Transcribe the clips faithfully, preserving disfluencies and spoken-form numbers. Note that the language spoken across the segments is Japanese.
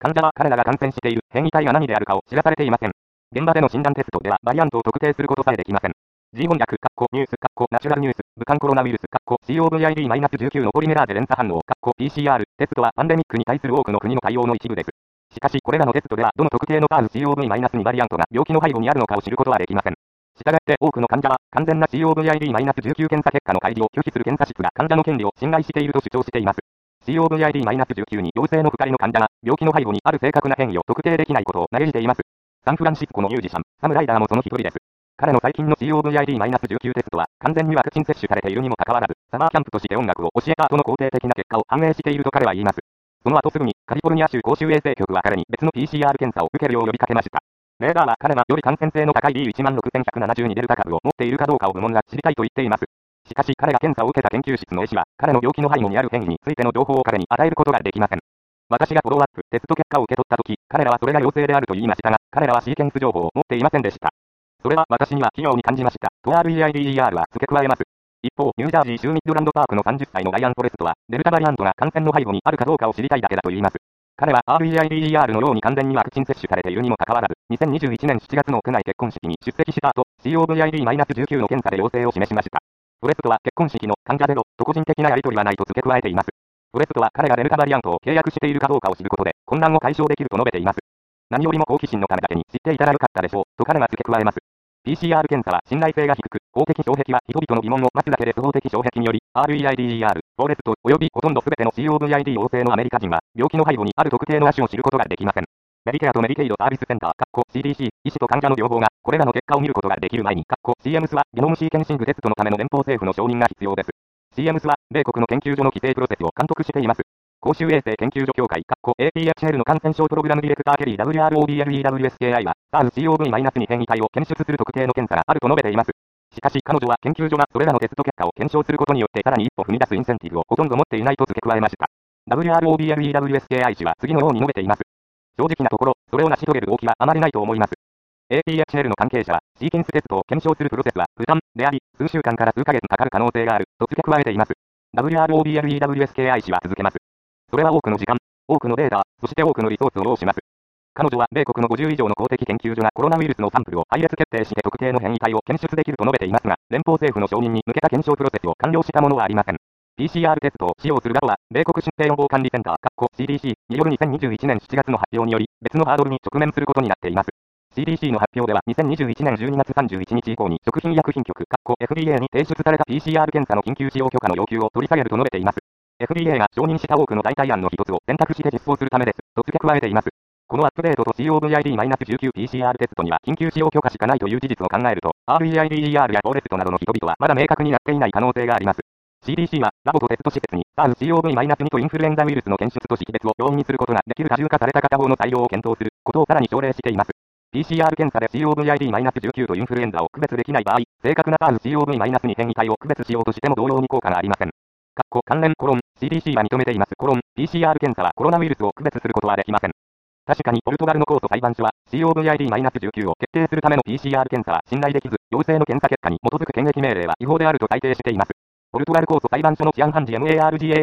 患者は彼らが感染している変異体が何であるかを知らされていません。現場での診断テストではバリアントを特定することさえできません。G 翻訳、ニュース、ナチュラルニュース、武漢コロナウイルス、コブイじゅうきゅう のポリメラーゼ連鎖反応、ピーシーアール、テストはパンデミックに対する多くの国の対応の一部です。しかし、これらのテストでは、どの特定の サーズコブイに バリアントが病気の背後にあるのかを知ることはできません。したがって、多くの患者は、完全な コブイじゅうきゅう 検査結果の開示を拒否する検査室が患者の権利を侵害していると主張しています。コブイじゅうきゅう に陽性のふたりの患者が、病気の背後にある正確な変異を特定できないことを嘆いています。サンフランシスコのミュージシャン、サムライダーもその一人です。彼の最近の コブイじゅうきゅう テストは、完全にワクチン接種されているにもかかわらず、サマーキャンプとして音楽を教えた後の肯定的な結果を反映していると彼は言います。その後すぐに、カリフォルニア州公衆衛生局は彼に別の ピーシーアール 検査を受けるよう呼びかけました。レーダーは彼がより感染性の高い ビーいちまんろくせんひゃくななじゅうに デルタ株を持っているかどうかを部門が知りたいと言っています。しかし彼が検査を受けた研究室の医師は、彼の病気の背後にある変異についての情報を彼に与えることができません。私がフォローアップ、テスト結果を受け取ったとき、彼らはそれが陽性であると言いましたが、彼らはシーケンス情報を持っていませんでした。それは私には奇妙に感じました。と レイディー は付け加えます。一方、ニュージャージー州ミッドランドパークのさんじゅっさいのライアン・フォレストは、デルタバリアントが感染の背後にあるかどうかを知りたいだけだと言います。彼は レイディー のように完全にワクチン接種されているにもかかわらず、にせんにじゅういちねんしちがつの屋外結婚式に出席した後、コブイじゅうきゅう の検査で陽性を示しました。フォレストは結婚式の患者ゼロと個人的なやり取りはないと付け加えています。フォレストは彼がデルタバリアントを契約しているかどうかを知ることで、混乱を解消できると述べています。何よりも好奇心のためだけに知っていたらよかったでしょう、と彼が付け加えます。ピーシーアール 検査は信頼性が低く、法的障壁は人々の疑問を待つだけです。法的障壁により、レイディー、フォレスト、及びほとんど全ての コブイ陽性のアメリカ人は、病気の背後にある特定の亜種を知ることができません。メディケアとメディケイドサービスセンター、シーディーシー、医師と患者の両方が、これらの結果を見ることができる前に、シーエムエス は、ゲノムシーケンシングテストのための連邦政府の承認が必要です。シーエムエス は、米国の研究所の規制プロセスを監督しています。公衆衛生研究所協会、エーピーエイチエル の感染症プログラムディレクターケリー ダブリューアールオービーエルイーダブリューエスケーアイ は、サーズコブイ に変異体を検出する特定の検査があると述べています。しかし彼女は研究所がそれらのテスト結果を検証することによってさらに一歩踏み出すインセンティブをほとんど持っていないと付け加えました。ダブリューアールオービーエルイーダブリューエスケーアイ 氏は次のように述べています。正直なところ、それを成し遂げる動機はあまりないと思います。エーピーエイチエル の関係者は、シーケンステストを検証するプロセスは負担であり、数週間から数ヶ月かかる可能性があると付け加えています。ダブリューアールオービーエルイーダブリューエスケーアイ 氏は続けます。それは多くの時間、多くのデータ、そして多くのリソースを要します。彼女は米国のごじゅう以上の公的研究所がコロナウイルスのサンプルを配列決定して特定の変異体を検出できると述べていますが、連邦政府の承認に向けた検証プロセスを完了したものはありません。ピーシーアール テストを使用するラボは、米国疾病予防管理センター、シーディーシー によるにせんにじゅういちねんしちがつの発表により、別のハードルに直面することになっています。シーディーシー の発表ではにせんにじゅういちねんじゅうにがつさんじゅういちにち以降に食品医薬品局、エフディーエー に提出された ピーシーアール 検査の緊急使用許可の要求を取り下げると述べています。エフディーエー が承認した多くの代替案の一つを選択して実装するためです、と付け加えています。このアップデートと コブイじゅうきゅう ピーシーアール テストには緊急使用許可しかないという事実を考えると、レイディー やフォレストなどの人々はまだ明確になっていない可能性があります。シーディーシー は、ラボとテスト施設に、サーズコブイに とインフルエンザウイルスの検出と識別を容易にすることができる多重化された片方の対応を検討することをさらに奨励しています。ピーシーアール 検査で コブイじゅうきゅう とインフルエンザを区別できない場合、正確な サーズコブイに 変異体を区別しようとしても同様に効果がありません。関連コロン、シーディーシー は認めていますコロン、ピーシーアール 検査はコロナウイルスを区別することはできません。確かにポルトガルの控訴裁判所は コブイじゅうきゅう を決定するための ピーシーアール 検査は信頼できず、陽性の検査結果に基づく検疫命令は違法であると裁定しています。ポルトガル控訴裁判所の治安判事 マーガー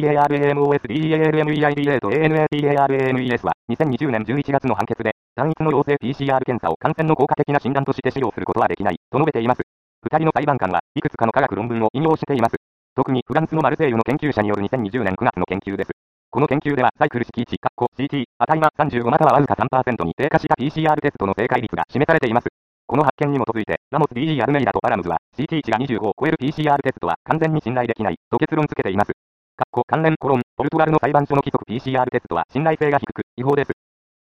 マー と エーエヌエーティーエーアールエーエムイーエス はにせんにじゅうねんじゅういちがつの判決で、単一の陽性 ピーシーアール 検査を感染の効果的な診断として使用することはできないと述べています。二人の裁判官はいくつかの科学論文を引用しています。特にフランスのマルセイユの研究者によるにせんにじゅうねんくがつの研究です。この研究ではサイクル式値、シーティー、値がさんじゅうごまたはわずか さんパーセント に低下した ピーシーアール テストの正解率が示されています。この発見に基づいて、ラモス ディーイー アルメイダとアラムズは、シーティー 値がにじゅうごを超える ピーシーアール テストは完全に信頼できないと結論付けています。関連コロン、ポルトガルの裁判所の規則 ピーシーアール テストは信頼性が低く、違法です。